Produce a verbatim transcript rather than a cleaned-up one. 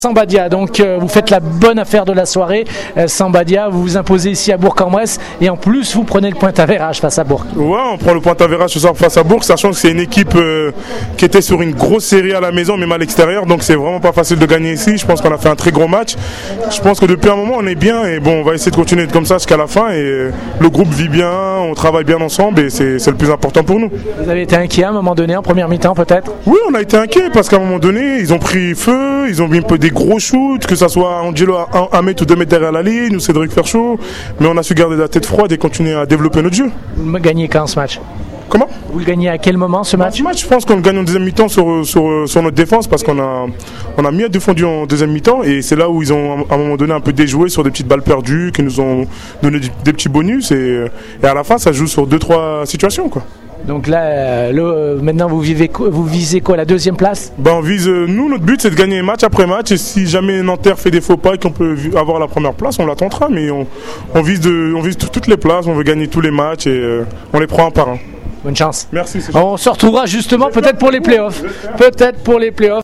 Sambadia, donc euh, vous faites la bonne affaire de la soirée. euh, Sambadia, vous vous imposez ici à Bourg-en-Bresse et en plus vous prenez le point avérage face à Bourg. Ouais, on prend le point avérage ce soir face à Bourg, sachant que c'est une équipe euh, qui était sur une grosse série à la maison, même à l'extérieur, donc c'est vraiment pas facile de gagner ici. Je pense qu'on a fait un très gros match. Je pense que depuis un moment on est bien et bon, on va essayer de continuer comme ça jusqu'à la fin. Et euh, le groupe vit bien, on travaille bien ensemble et c'est, c'est le plus important pour nous. Vous avez été inquiet à un moment donné en première mi-temps peut-être? Oui, on a été inquiet parce qu'à un moment donné, ils ont pris feu, ils ont mis un peu des gros shoots, que ça soit Angelo à un mètre ou deux mètres derrière la ligne ou Cédric Ferchaud, mais on a su garder la tête froide et continuer à développer notre jeu. Vous gagnez quand ce match? Comment? Vous le gagnez à quel moment ce match? Ce match, je pense qu'on le gagne en deuxième mi-temps sur, sur, sur notre défense parce qu'on a, on a mieux défendu en deuxième mi-temps et c'est là où ils ont à un moment donné un peu déjoué sur des petites balles perdues qui nous ont donné des petits bonus et, et à la fin ça joue sur deux trois situations quoi. Donc là, euh, le, euh, maintenant vous, vivez, vous visez quoi, la deuxième place? Ben on vise, euh, nous notre but c'est de gagner match après match et si jamais Nanterre fait des faux pas et qu'on peut avoir la première place, on la tentera, mais on, on vise, de, on vise t- toutes les places, on veut gagner tous les matchs et euh, on les prend un par un. Bonne chance. Merci. On se retrouvera justement peut-être pour les playoffs. Peut-être pour les playoffs.